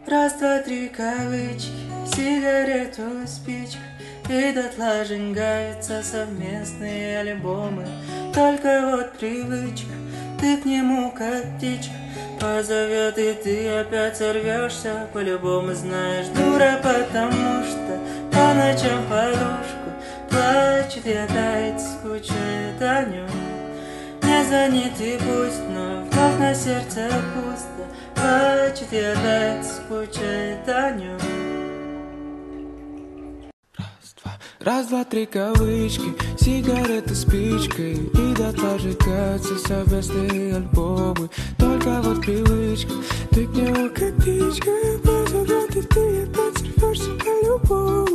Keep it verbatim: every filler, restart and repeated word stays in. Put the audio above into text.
Раз, два, три, кавычки, сигарету, спичка, и дотла сжигаются совместные альбомы. Только вот привычка, ты к нему как птичка позовет, и ты опять сорвешься. По-любому знаешь, дура, потому что по ночам подушку плачет и опять скучает о нем. Не звонит и пусть, но вновь на сердце пусто. Плачет и опять скучает о нем. Раз, два, раз, два, три, кавычки, сигареты спичкой, и дотла сжигаются совместные альбомы. Только вот привычка, ты к нему как птичка позовет, и ты опять сорвешься по-любому.